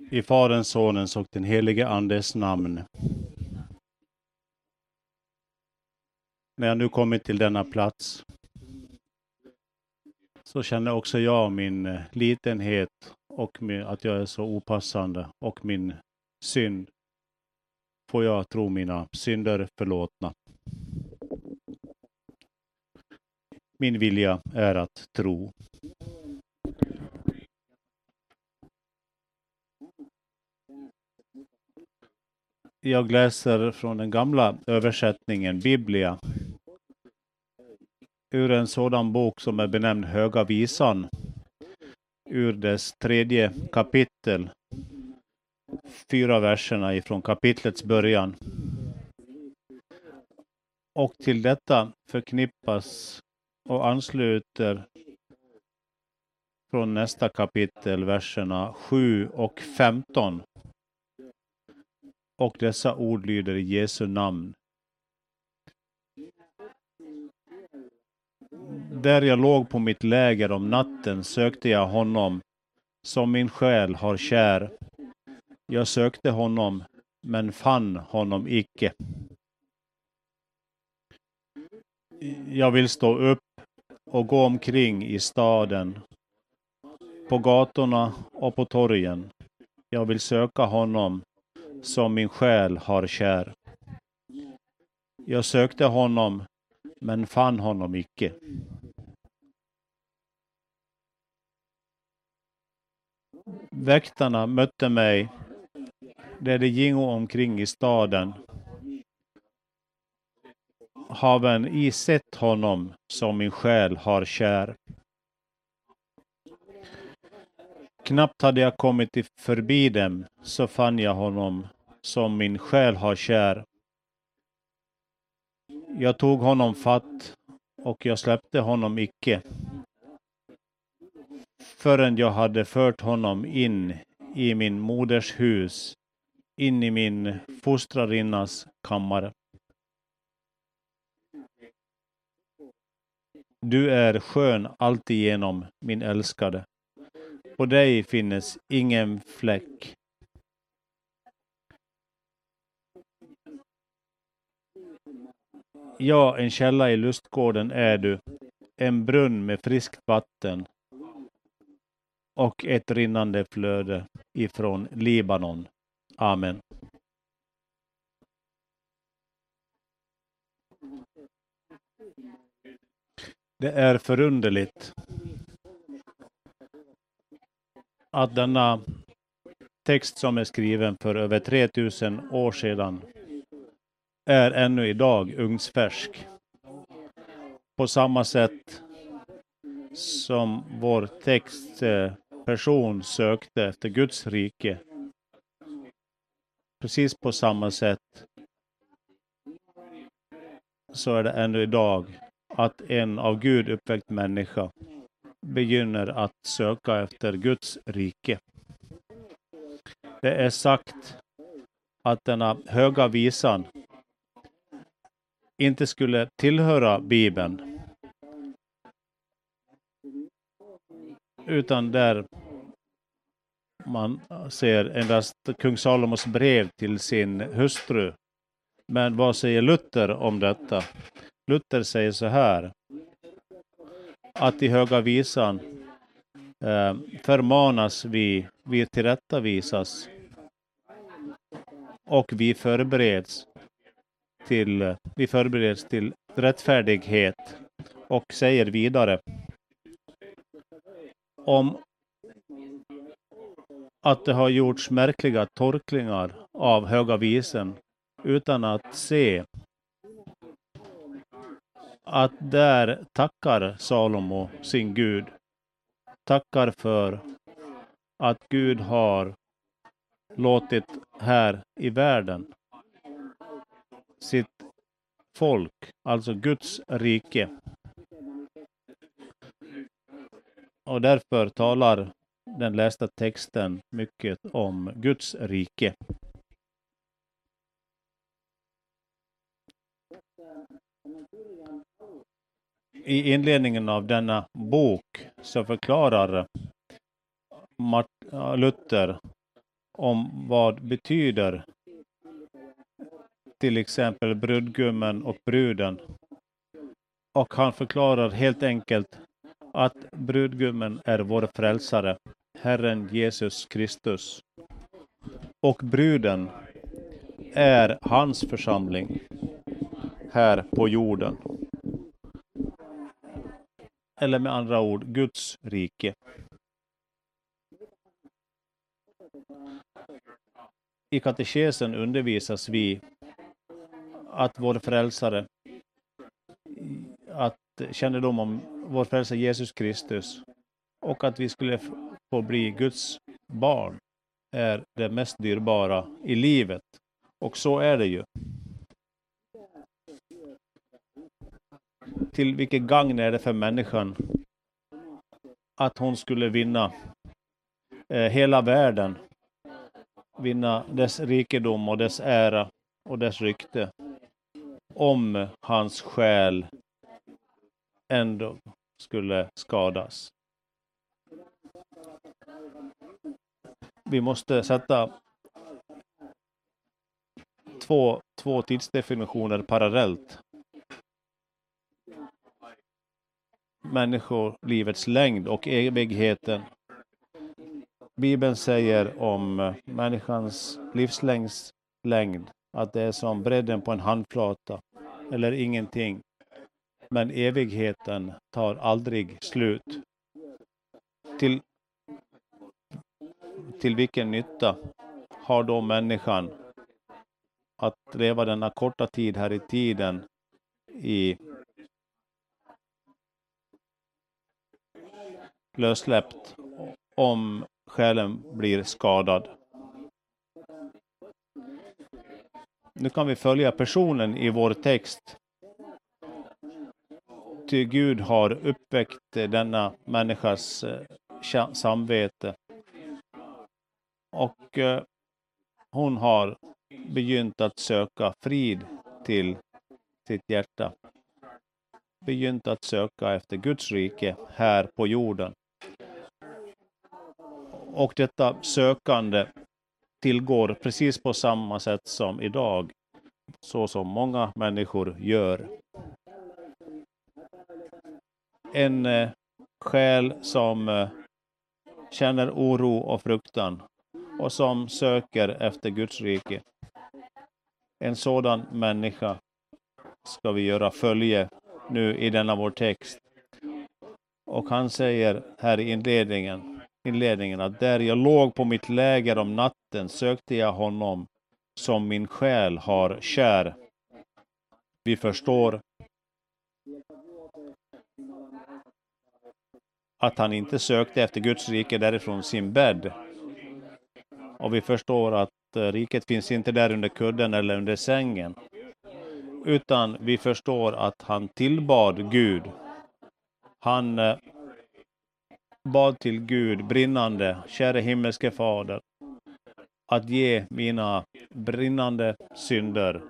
I Faderns, Sonens och den helige Andes namn. När jag nu kommit till denna plats så känner också jag min litenhet och att jag är så opassande och min synd. Får jag tro mina synder förlåtna. Min vilja är att tro. Jag läser från den gamla översättningen Biblia. Ur en sådan bok som är benämnd Höga visan. Ur dess 3:e kapitel. 4 verserna ifrån kapitlets början. Och till detta förknippas och ansluter från nästa kapitel verserna 7 och 15. Och dessa ord lyder i Jesu namn. Där jag låg på mitt läger om natten sökte jag honom som min själ har kär. Jag sökte honom men fann honom icke. Jag vill stå upp och gå omkring i staden, på gatorna och på torgen. Jag vill söka honom som min själ har kär. Jag sökte honom men fann honom icke. Väktarna mötte mig där de gingo omkring i staden. Haven I sett honom som min själ har kär. Knappt hade jag kommit förbi dem så fann jag honom som min själ har kär. Jag tog honom fatt och jag släppte honom icke. Förrän jag hade fört honom in i min moders hus, in i min fostrarinnas kammare. Du är skön alltigenom, min älskade. På dig finnes ingen fläck. Ja, en källa i lustgården är du, en brunn med friskt vatten och ett rinnande flöde ifrån Libanon. Amen. Det är förunderligt att denna text som är skriven för över 3000 år sedan är ännu idag ugnsfärsk. På samma sätt som vår textperson sökte efter Guds rike. Precis på samma sätt så är det ännu idag att en av Gud uppväckt människa begynner att söka efter Guds rike. Det är sagt att denna höga visan inte skulle tillhöra Bibeln, utan där man ser endast kung Salomos brev till sin hustru. Men vad säger Luther om detta? Luther säger så här, att i höga visan förmanas vi tillrättavisas och vi förbereds till rättfärdighet, och säger vidare om att det har gjorts märkliga tolkningar av höga visan utan att se att där tackar Salomo sin Gud. Tackar för att Gud har låtit här i världen sitt folk, alltså Guds rike. Och därför talar den lästa texten mycket om Guds rike. I inledningen av denna bok så förklarar Luther om vad betyder till exempel brudgummen och bruden. Och han förklarar helt enkelt att brudgummen är vår frälsare, Herren Jesus Kristus. Och bruden är hans församling här på jorden. Eller med andra ord, Guds rike. I katekesen undervisas vi att vår frälsare, att kännedom om vår frälsare Jesus Kristus och att vi skulle få bli Guds barn är det mest dyrbara i livet. Och så är det ju. Till vilket gagn är det för människan att hon skulle vinna hela världen, vinna dess rikedom och dess ära och dess rykte, om hans själ ändå skulle skadas. Vi måste sätta två tidsdefinitioner parallellt. Människolivets längd och evigheten. Bibeln säger om människans livslängds längd att det är som bredden på en handflata eller ingenting. Men evigheten tar aldrig slut. Till vilken nytta har då människan att leva denna korta tid här i tiden i lössläppt om själen blir skadad? Nu kan vi följa personen i vår text. Ty Gud har uppväckt denna människas samvete. Och hon har begynt att söka frid till sitt hjärta. Begynt att söka efter Guds rike här på jorden. Och detta sökande tillgår precis på samma sätt som idag. Så som många människor gör. En själ som känner oro och fruktan och som söker efter Guds rike. En sådan människa ska vi göra följe nu i denna vår text. Och han säger här i inledningen att där jag låg på mitt läger om natten sökte jag honom som min själ har kär. Vi förstår att han inte sökte efter Guds rike därifrån sin bädd. Och vi förstår att riket finns inte där under kudden eller under sängen. Utan vi förstår att han tillbad Gud. Han bad till Gud brinnande, käre himmelske fader, att ge mina brännande synder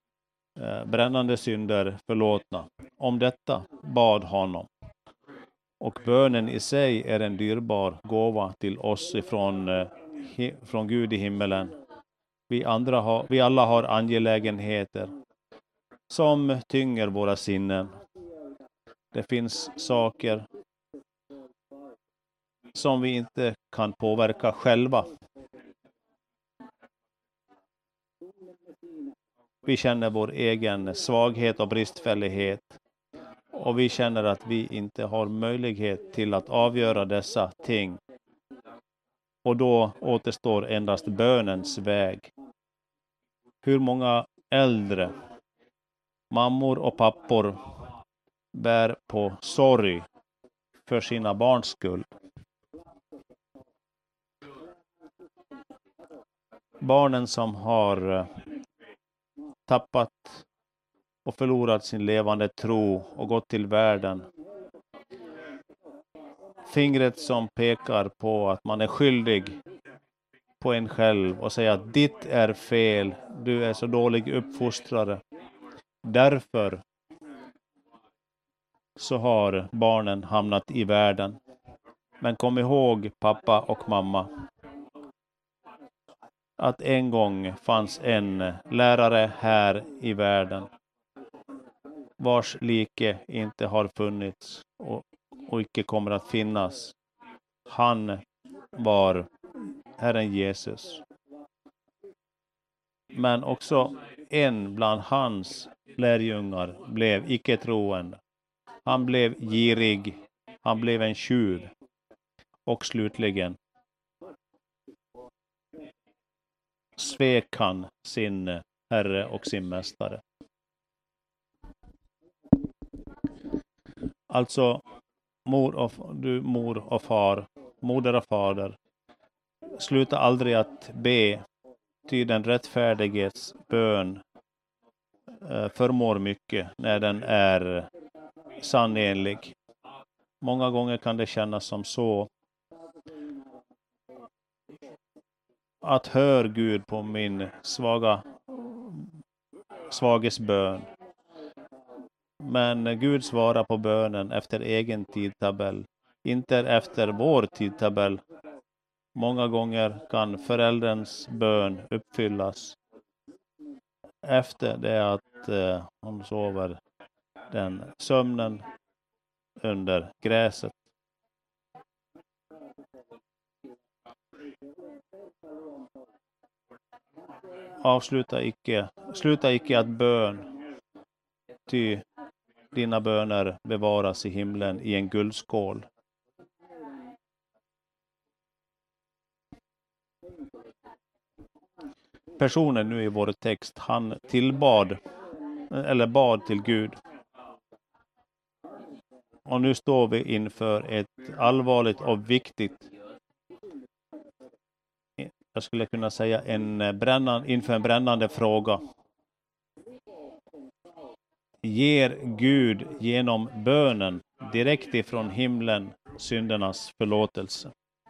förlåtna. Om detta bad honom. Och bönen i sig är en dyrbar gåva till oss från Gud i himmelen. Vi alla har angelägenheter som tynger våra sinnen. Det finns saker som vi inte kan påverka själva. Vi känner vår egen svaghet och bristfällighet. Och vi känner att vi inte har möjlighet till att avgöra dessa ting. Och då återstår endast bönens väg. Hur många äldre, mammor och pappor bär på sorg för sina barns skull. Barnen som har tappat och förlorat sin levande tro och gått till världen. Fingret som pekar på att man är skyldig på en själv och säger att ditt är fel, du är så dålig uppfostrare. Därför så har barnen hamnat i världen. Men kom ihåg pappa och mamma. att en gång fanns en lärare här i världen vars like inte har funnits och icke kommer att finnas. Han var Herren Jesus. Men också en bland hans lärjungar blev icke troende. Han blev girig, han blev en tjuv och slutligen svek han sin herre och sin mästare. Alltså mor och far, moder och fader, sluta aldrig att be, ty den rättfärdiges bön förmår mycket när den är sannenlig. Många gånger kan det kännas som så att hör Gud på min svages bön. Men Gud svarar på bönen efter egen tidtabell, inte efter vår tidtabell. Många gånger kan förälderns bön uppfyllas efter det att hon sover den sömnen under gräset. Sluta icke att bön, ty dina böner bevaras i himlen i en guldskål. Personen nu i vår text, han bad till Gud. Och nu står vi inför ett allvarligt och viktigt, jag skulle kunna säga inför en brännande fråga. Ger Gud genom bönen direkt ifrån himlen syndernas förlåtelse?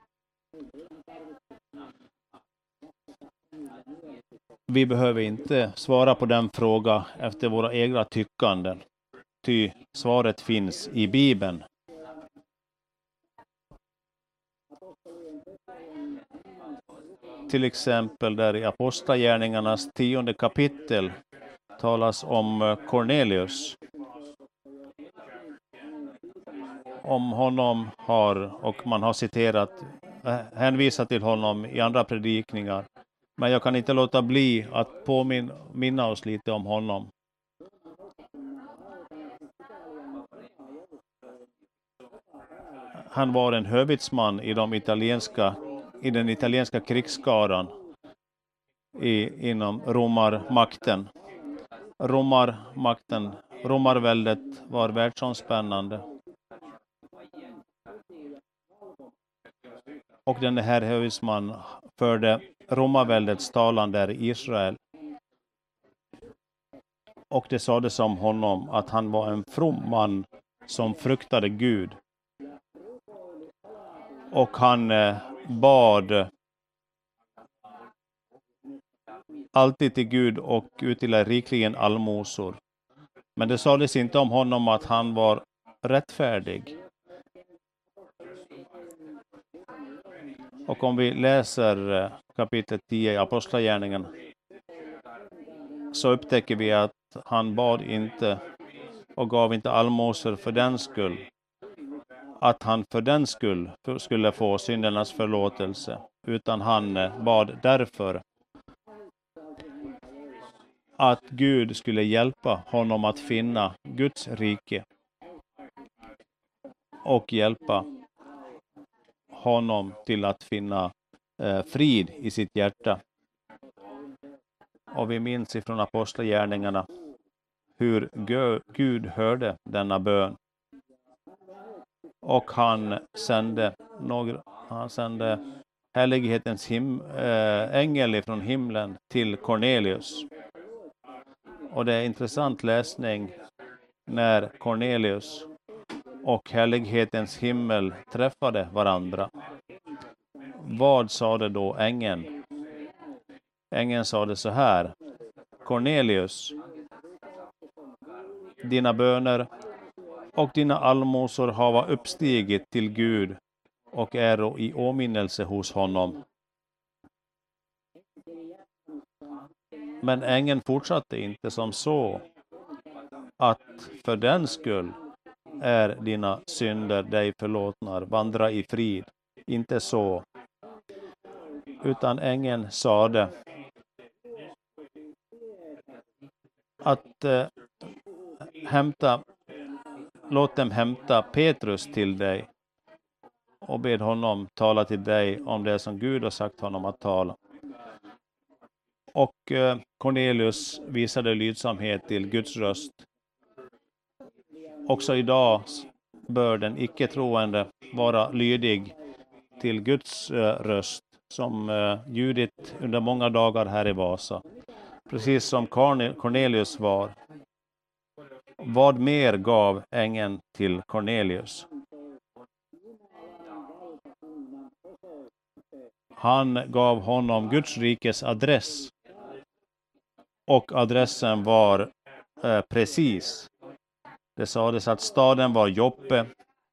Vi behöver inte svara på den frågan efter våra egna tyckanden, ty svaret finns i Bibeln. Till exempel där i Apostlagärningarnas 10:e kapitel talas om Cornelius. Om honom och man har hänvisat till honom i andra predikningar. Men jag kan inte låta bli att påminna oss lite om honom. Han var en hövitsman i den italienska krigsskaran inom romarmakten. Romarväldet var världsomspännande. Och den här hövitsman förde romarväldets talan där i Israel. Och det sades om honom att han var en from man som fruktade Gud. Och han bad alltid till Gud och utdelade rikligen allmosor. Men det sades inte om honom att han var rättfärdig. Och om vi läser kapitel 10 i Apostlagärningarna så upptäcker vi att han bad inte och gav inte allmosor för den skull. Att han för den skull skulle få syndernas förlåtelse, utan han bad därför att Gud skulle hjälpa honom att finna Guds rike och hjälpa honom till att finna frid i sitt hjärta. Och vi minns ifrån Apostlagärningarna hur Gud hörde denna bön. Och han sände härlighetens ängel från himlen till Cornelius. Och det är intressant läsning när Cornelius och härlighetens himmel träffade varandra. Vad sade då ängeln? Ängeln sade så här: Cornelius, dina böner och dina allmosor hava uppstigit till Gud och är i åminnelse hos honom. Men ängeln fortsatte inte som så, att för den skull är dina synder dig förlåtna, vandra i frid. Inte så. Utan ängeln sade att låt dem hämta Petrus till dig och bed honom tala till dig om det som Gud har sagt honom att tala. Och Cornelius visade lydsamhet till Guds röst. Också idag bör den icke-troende vara lydig till Guds röst, som ljudit under många dagar här i Vasa. Precis som Cornelius var. Vad mer gav ängeln till Cornelius? Han gav honom Guds rikes adress. Och adressen var precis. Det sades att staden var Joppe.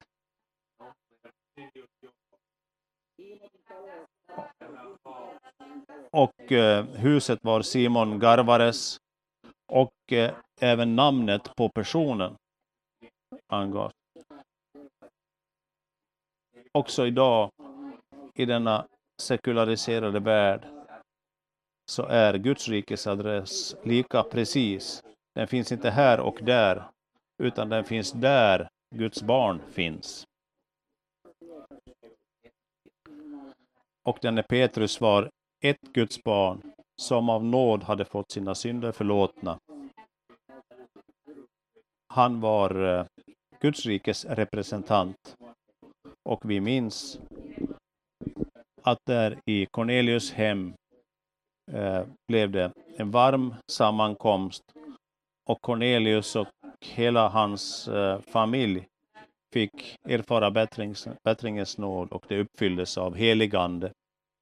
Och huset var Simon Garvares. Och även namnet på personen angavs. Också idag i denna sekulariserade värld så är Guds rikes adress lika precis. Den finns inte här och där, utan den finns där Guds barn finns. Och denne Petrus var ett Guds barn som av nåd hade fått sina synder förlåtna. Han var Guds rikes representant. Och vi minns att där i Cornelius hem blev det en varm sammankomst. Och Cornelius och hela hans familj fick erfara bättringens nåd, och det uppfylldes av helig ande.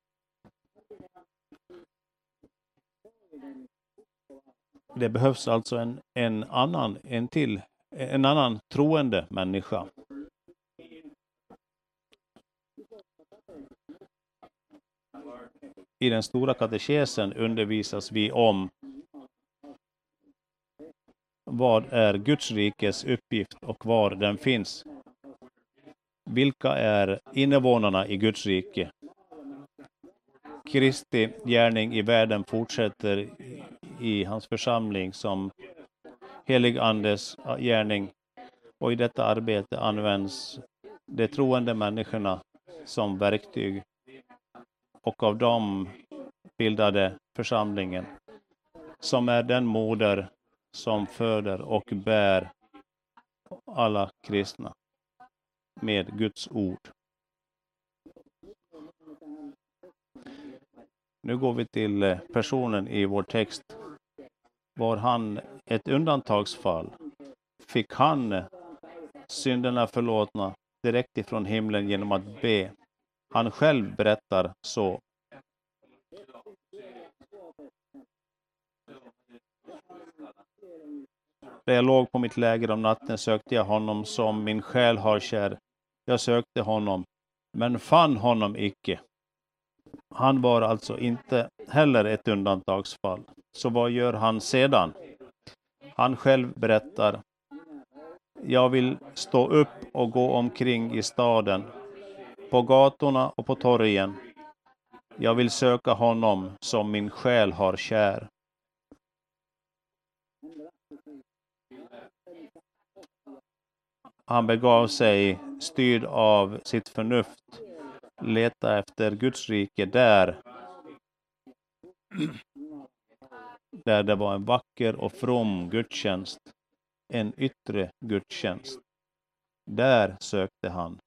Det behövs alltså en annan troende människa. I den stora katekesen undervisas vi om vad är Guds rikes uppgift och var den finns. Vilka är invånarna i Guds rike? Kristi gärning i världen fortsätter i hans församling som helig andes gärning, och i detta arbete används de troende människorna som verktyg, och av dem bildade församlingen som är den moder som föder och bär alla kristna med Guds ord. Nu går vi till personen i vår text. Var han ett undantagsfall? Fick han synderna förlåtna direkt ifrån himlen genom att be? Han själv berättar så. När jag låg på mitt läger om natten sökte jag honom som min själ har kär. Jag sökte honom, men fann honom icke. Han var alltså inte heller ett undantagsfall. Så vad gör han sedan? Han själv berättar: jag vill stå upp och gå omkring i staden, på gatorna och på torgen. Jag vill söka honom som min själ har kär. Han begav sig, styrd av sitt förnuft, leta efter Guds rike där det var en vacker och from gudstjänst, en yttre gudstjänst. Där sökte han.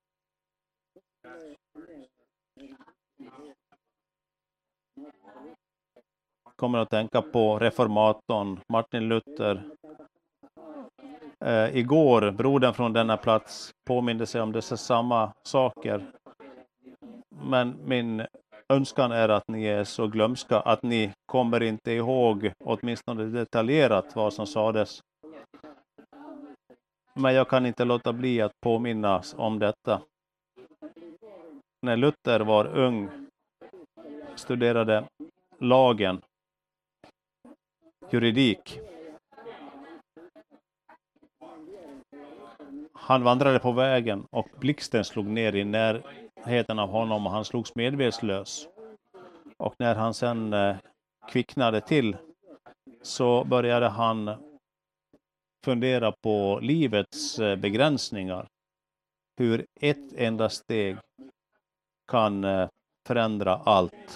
Kommer att tänka på reformatorn Martin Luther. Igår, brodern från denna plats påminde sig om dessa samma saker. Men min önskan är att ni är så glömska att ni kommer inte ihåg åtminstone detaljerat vad som sades. Men jag kan inte låta bli att påminnas om detta. När Luther var ung studerade lagen, juridik. Han vandrade på vägen och blixten slog ner i närheten av honom och han slogs medvetslös. Och när han sen kvicknade till så började han fundera på livets begränsningar. Hur ett enda steg kan förändra allt.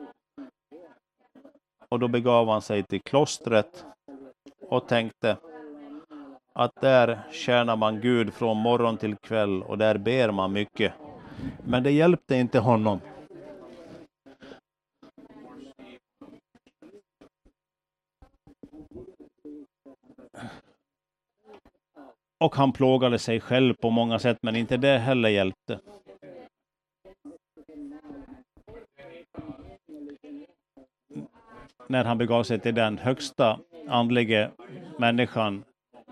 Och då begav han sig till klostret och tänkte att där tjänar man Gud från morgon till kväll och där ber man mycket. Men det hjälpte inte honom. Och han plågade sig själv på många sätt, men inte det heller hjälpte. När han begav sig till den högsta andliga människan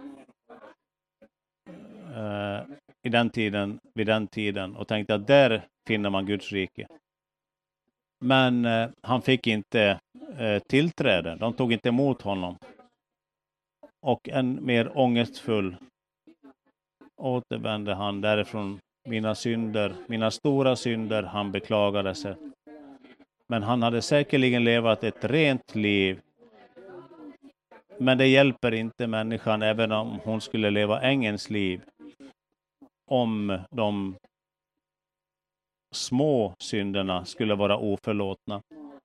vid den tiden och tänkte att där finner man Guds rike. Men han fick inte tillträde. De tog inte emot honom. Och än mer ångestfull återvände han därifrån mina stora synder, han beklagade sig. Men han hade säkerligen levat ett rent liv. Men det hjälper inte människan även om hon skulle leva ängens liv. Om de små synderna skulle vara oförlåtna.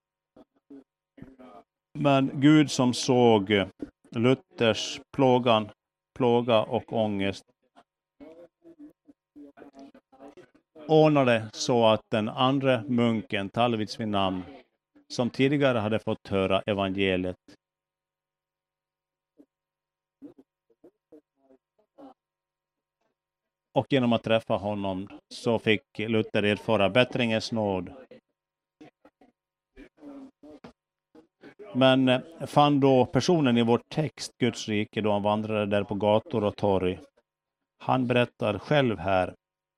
Men Gud som såg Luthers plåga och ångest ordnade så att den andra munken, Talvits vid namn, som tidigare hade fått höra evangeliet, och genom att träffa honom så fick Luther erfara bättringens nåd. Men fann då personen i vår text Guds rike då han vandrade där på gator och torg. Han berättar själv här.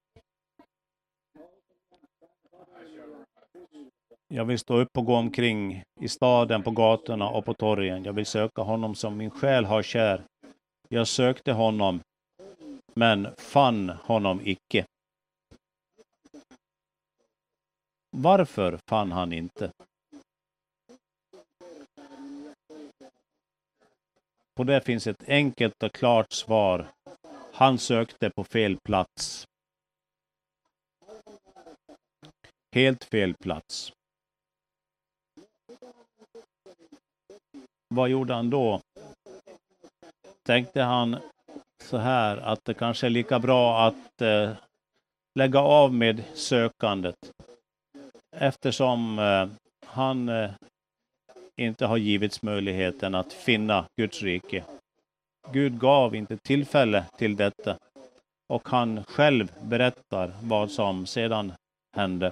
Jag vill stå upp och gå omkring i staden, på gatorna och på torgen. Jag vill söka honom som min själ har kär. Jag sökte honom, men fann honom icke. Varför fann han inte? På det finns ett enkelt och klart svar. Han sökte på fel plats. Helt fel plats. Vad gjorde han då? Tänkte han så här att det kanske är lika bra att lägga av med sökandet. Eftersom han inte har givits möjligheten att finna Guds rike. Gud gav inte tillfälle till detta. Och han själv berättar vad som sedan hände.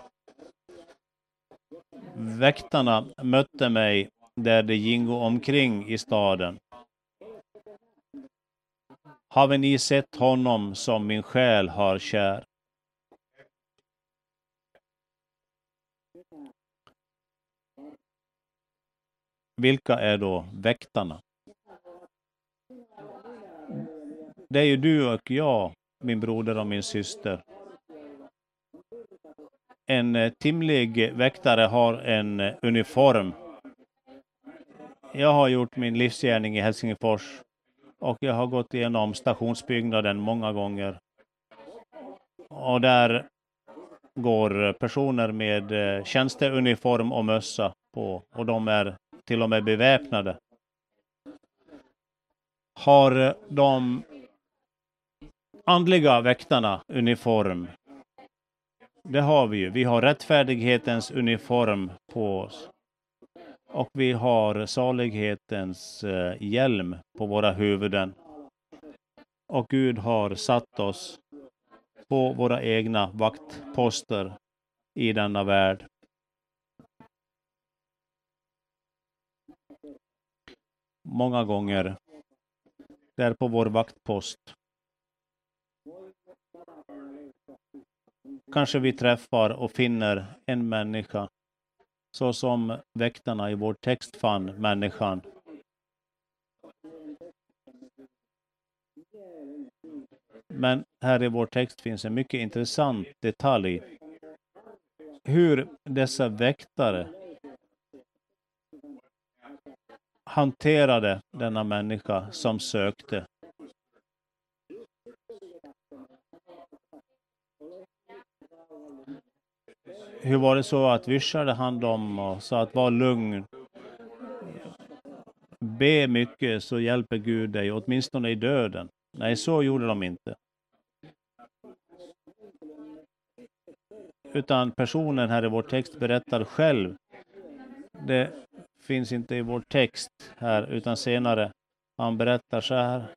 Väktarna mötte mig där det gingo omkring i staden. Har ni sett honom som min själ har kär? Vilka är då väktarna? Det är ju du och jag, min broder och min syster. En timlig väktare har en uniform. Jag har gjort min livsgärning i Helsingfors och jag har gått igenom stationsbyggnaden många gånger. Och där går personer med tjänsteuniform och mössa på och de är till och med beväpnade. Har de andliga väktarna uniform? Det har vi ju. Vi har rättfärdighetens uniform på oss. Och vi har salighetens hjälm på våra huvuden. Och Gud har satt oss på våra egna vaktposter i denna värld. Många gånger där på vår vaktpost kanske vi träffar och finner en människa så som väktarna i vår text fann människan. Men här i vår text finns en mycket intressant detalj. Hur dessa väktare hanterade denna människa som sökte. Hur var det så att vischade han dem och sa att var lugn. Be mycket så hjälper Gud dig, åtminstone i döden. Nej, så gjorde de inte. Utan personen här i vår text berättar själv. Det finns inte i vår text här utan senare. Han berättar så här.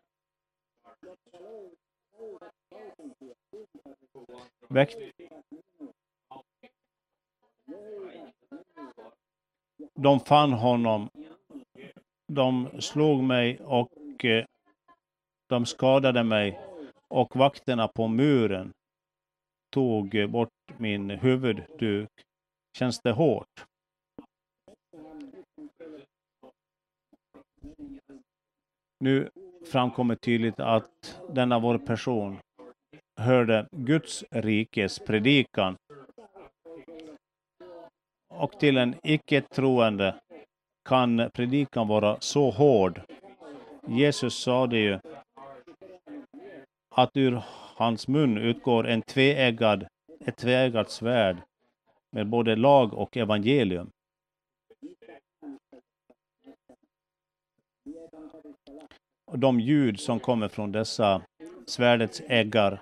De fann honom. De slog mig och de skadade mig. Och vakterna på muren tog bort min huvudduk. Känns det hårt? Nu framkommer tydligt att denna vår person hörde Guds rikes predikan. Och till en icke-troende kan predikan vara så hård. Jesus sa det ju att ur hans mun utgår ett tveeggat svärd med både lag och evangelium. Och de ljud som kommer från dessa svärdets äggar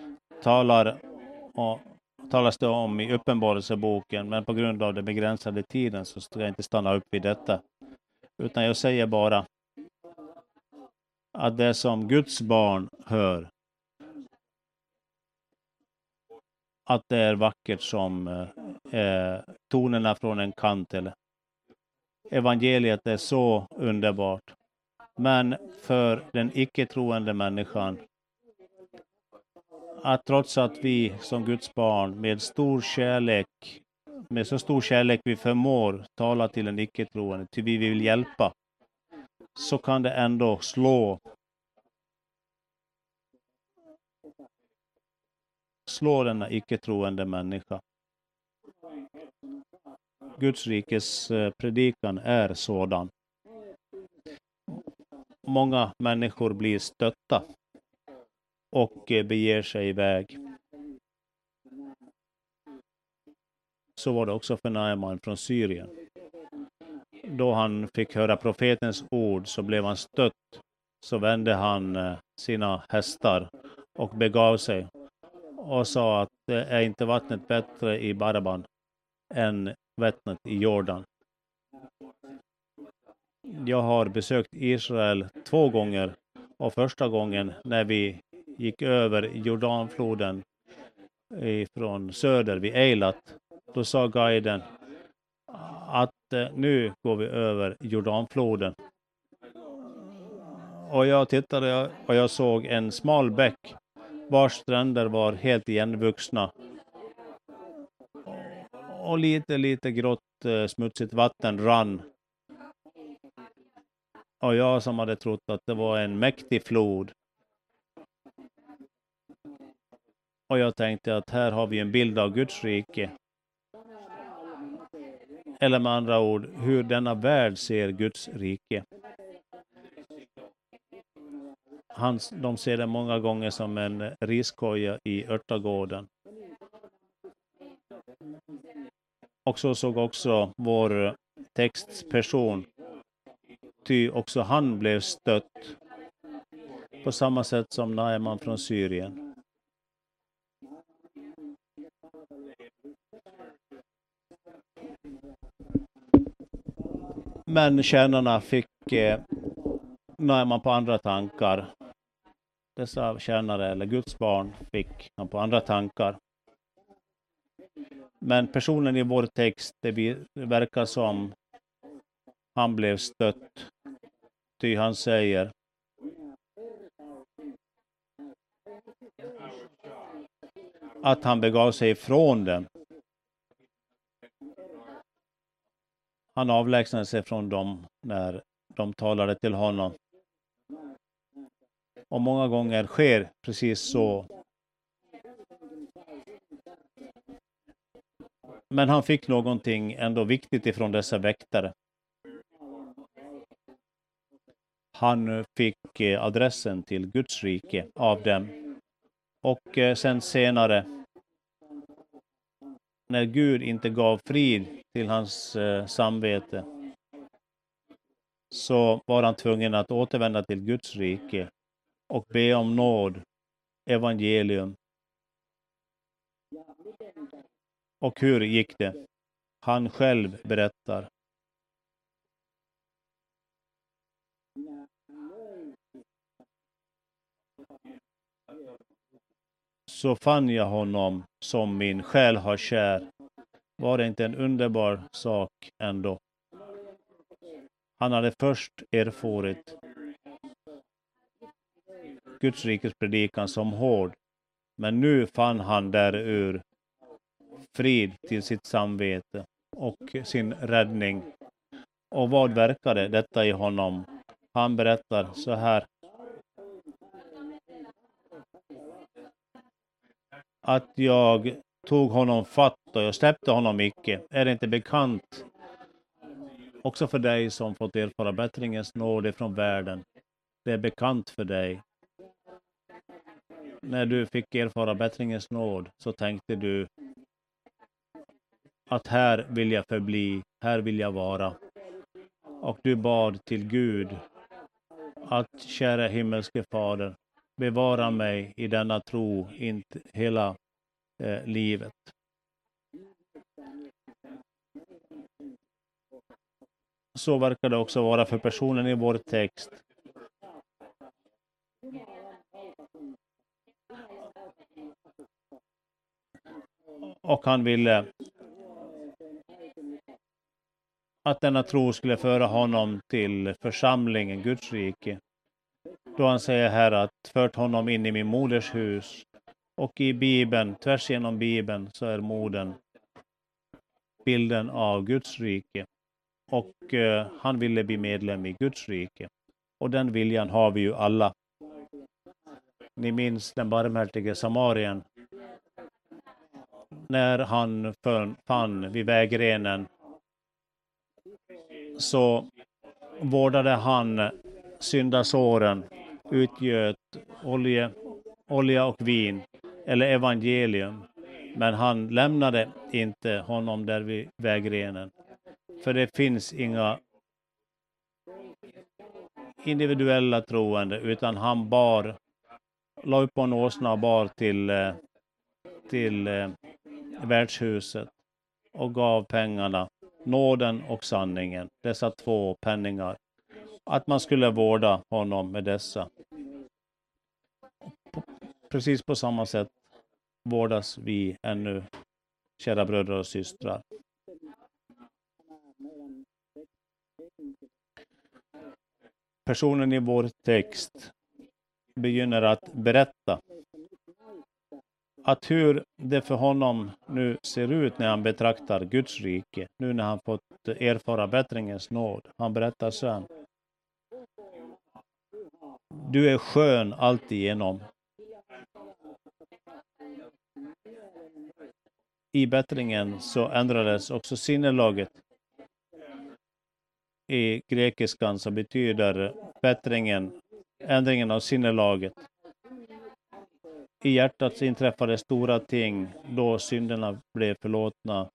talas det om i Uppenbarelseboken, men på grund av den begränsade tiden så ska jag inte stanna upp vid detta. Utan jag säger bara att det som Guds barn hör, att det är vackert som tonerna från en kantel. Evangeliet är så underbart. Men för den icke-troende människan, att trots att vi som Guds barn med så stor kärlek vi förmår tala till en icke-troende, till vi vill hjälpa, så kan det ändå slå denna icke-troende människa. Guds rikes predikan är sådan. Många människor blir stötta och beger sig iväg. Så var det också för Naaman från Syrien. Då han fick höra profetens ord så blev han stött. Så vände han sina hästar och begav sig och sa att det är inte vattnet bättre i Baraban än vattnet i Jordan. Jag har besökt Israel 2 gånger och första gången när vi gick över Jordanfloden från söder vid Eilat, då sa guiden att nu går vi över Jordanfloden. Och jag tittade och jag såg en smal bäck vars stränder var helt igenvuxna. Och lite grått smutsigt vatten rann. Och jag som hade trott att det var en mäktig flod. Och jag tänkte att här har vi en bild av Guds rike. Eller med andra ord, hur denna värld ser Guds rike. De ser det många gånger som en riskoja i örtagården. Och så såg också vår textperson, ty också han blev stött på samma sätt som Naaman från Syrien. Men tjänarna fick Naaman på andra tankar. Dessa tjänare eller Guds barn fick han på andra tankar. Men personen i vår text, det verkar som han blev stött. Ty han säger att han begav sig ifrån dem. Han avlägsnade sig från dem när de talade till honom. Och många gånger sker precis så. Men han fick någonting ändå viktigt ifrån dessa väktare. Han fick adressen till Guds rike av dem. Och sen senare, när Gud inte gav frid till hans samvete, så var han tvungen att återvända till Guds rike och be om nåd, evangelium. Och hur gick det? Han själv berättar. Så fann jag honom som min själ har kär. Var det inte en underbar sak ändå? Han hade först erfarit Guds rikes predikan som hård, men nu fann han därur frid till sitt samvete och sin räddning. Och vad verkade detta i honom? Han berättar så här: att jag tog honom fatt och jag släppte honom icke. Är det inte bekant också för dig som fått erfara bättringens nåd från världen? Det är bekant för dig. När du fick erfara bättringens nåd så tänkte du att här vill jag förbli, här vill jag vara. Och du bad till Gud att, kära himmelske Fader, bevara mig i denna tro inte hela livet. Så verkar det också vara för personen i vår text. Och han ville att denna tro skulle föra honom till församlingen, Guds rike. Då han säger här att fört honom in i min moders hus. Och i Bibeln, tvärs genom Bibeln, så är modern bilden av Guds rike. Och han ville bli medlem i Guds rike. Och den viljan har vi ju alla. Ni minns den barmhärtige samarien. När han fann vid vägrenen, så vårdade han syndasåren, utgöt olja och vin eller evangelium. Men han lämnade inte honom där vid vägrenen. För det finns inga individuella troende, utan han la upp på en åsna och bar till värdshuset och gav pengarna, nåden och sanningen, dessa två penningar. Att man skulle vårda honom med dessa. Precis på samma sätt vårdas vi ännu, kära bröder och systrar. Personen i vår text begynner att berätta att hur det för honom nu ser ut när han betraktar Guds rike, nu när han fått erfara bättringens nåd. Han berättar så här: du är skön alltigenom. I bättringen så ändrades också sinnelaget. I grekiskan så betyder bättringen ändringen av sinnelaget. I hjärtat inträffade stora ting då synderna blev förlåtna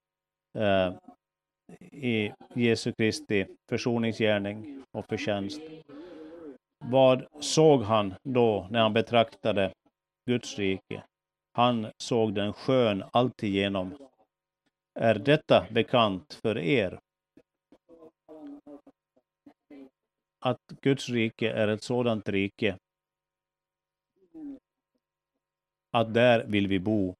i Jesu Kristi försoningsgärning och förtjänst. Vad såg han då när han betraktade Guds rike? Han såg den skön alltigenom. Är detta bekant för er? Att Guds rike är ett sådant rike att där vill vi bo.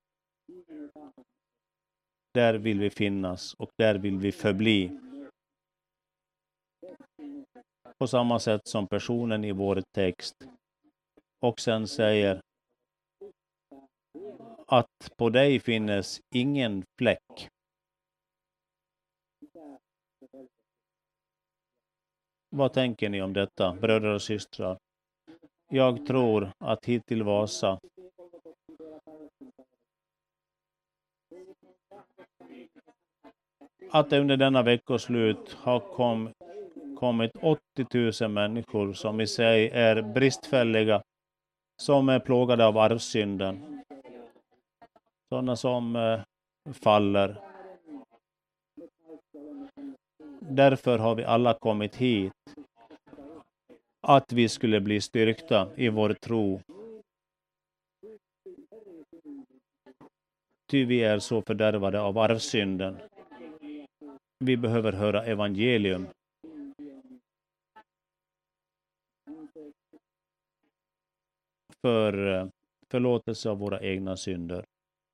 Där vill vi finnas och där vill vi förbli. På samma sätt som personen i vår text. Och sen säger att på dig finnes ingen fläck. Vad tänker ni om detta, bröder och systrar? Jag tror att hit till Vasa att det under denna veckoslut har kommit 80 000 människor som i sig är bristfälliga, som är plågade av arvsynden. Sådana som faller. Därför har vi alla kommit hit. Att vi skulle bli styrkta i vår tro. Ty vi är så fördärvade av arvsynden. Vi behöver höra evangelium. För förlåtelse av våra egna synder.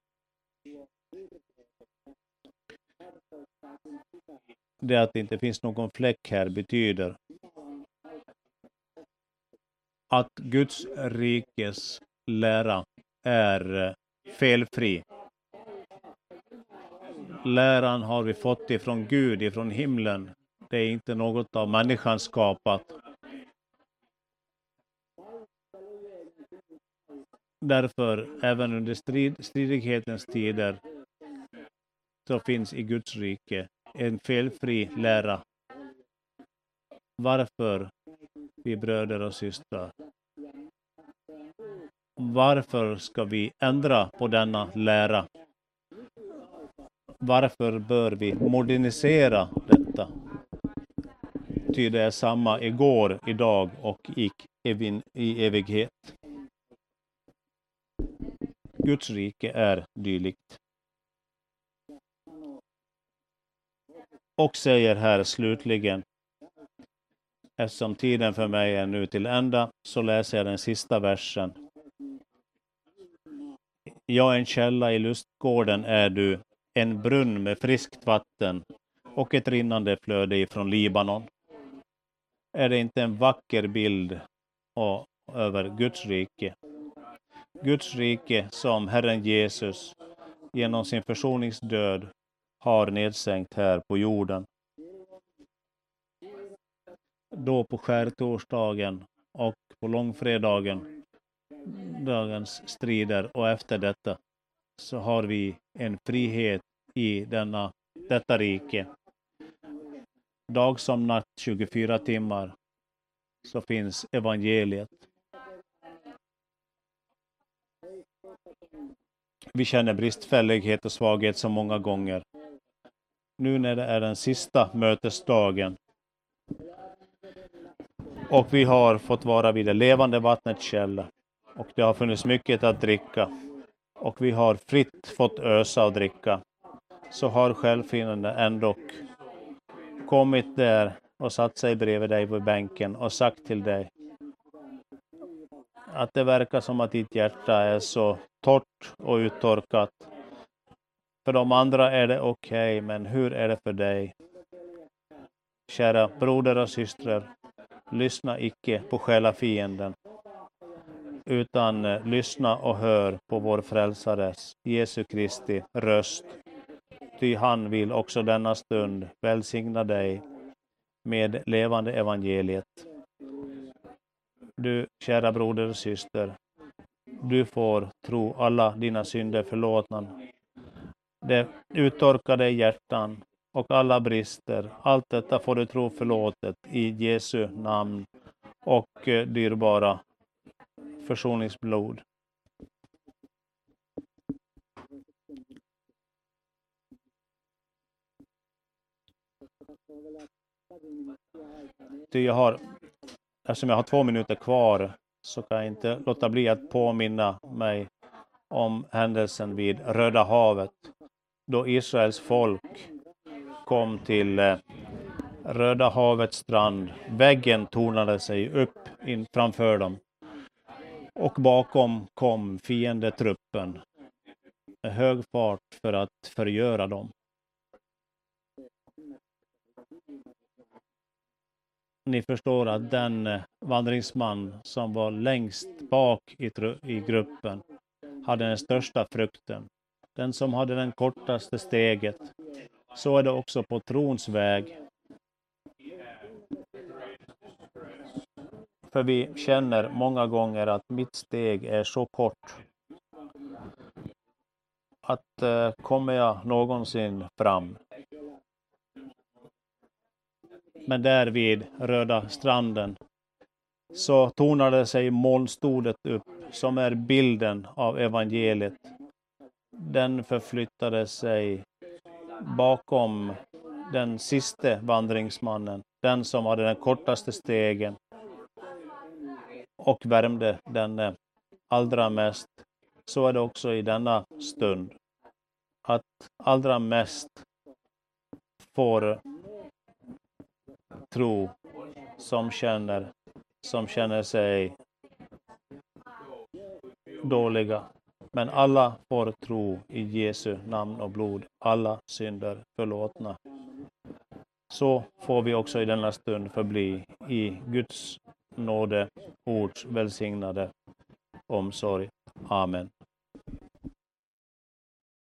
Det att det inte finns någon fläck här betyder att Guds rikes lära är felfri. Läran har vi fått ifrån Gud, ifrån himlen. Det är inte något av människan skapat. Därför, även under stridighetens tider, så finns i Guds rike en felfri lära. Varför, vi bröder och systrar? Varför ska vi ändra på denna lära? Varför bör vi modernisera detta? Ty det är samma igår, idag och i evighet. Guds rike är dylikt. Och säger här slutligen, eftersom tiden för mig är nu till ända, så läser jag den sista versen. Ja, en källa i lustgården är du, en brunn med friskt vatten och ett rinnande flöde ifrån Libanon. Är det inte en vacker bild över Guds rike? Guds rike som Herren Jesus genom sin försoningsdöd har nedsänkt här på jorden. Då på skärtorsdagen och på långfredagen, dagens strider, och efter detta så har vi en frihet i detta rike. Dag som natt, 24 timmar, så finns evangeliet. Vi känner bristfällighet och svaghet så många gånger. Nu när det är den sista mötesdagen och vi har fått vara vid det levande vattnets källa och det har funnits mycket att dricka och vi har fritt fått ösa och dricka, så har självfinnande ändå kommit där och satt sig bredvid dig på bänken och sagt till dig att det verkar som att ditt hjärta är så torrt och uttorkat. För de andra är det okej, men hur är det för dig? Kära broder och systrar, lyssna icke på själafienden, utan lyssna och hör på vår frälsares, Jesu Kristi, röst. Ty han vill också denna stund välsigna dig med levande evangeliet. Du, kära broder och syster, du får tro alla dina synder förlåtna. Det uttorkade hjärtan och alla brister, allt detta får du tro förlåtet i Jesu namn och dyrbara försoningsblod. Eftersom jag har 2 minuter kvar, så kan jag inte låta bli att påminna mig om händelsen vid Röda havet, då Israels folk kom till Röda havets strand. Väggen tornade sig upp framför dem och bakom kom fiendetruppen med hög fart för att förgöra dem. Ni förstår att den vandringsman som var längst bak i gruppen hade den största frukten. Den som hade den kortaste steget. Så är det också på trons väg. För vi känner många gånger att mitt steg är så kort. Att kommer jag någonsin fram? Men där vid Röda stranden så tonade sig molnstodet upp som är bilden av evangeliet. Den förflyttade sig bakom den sista vandringsmannen, den som hade den kortaste stegen, och värmde den allra mest. Så är det också i denna stund. Att allra mest får tro som känner sig dåliga. Men alla får tro i Jesu namn och blod, alla synder förlåtna. Så får vi också i denna stund förbli i Guds nåde, ords välsignade omsorg. Amen.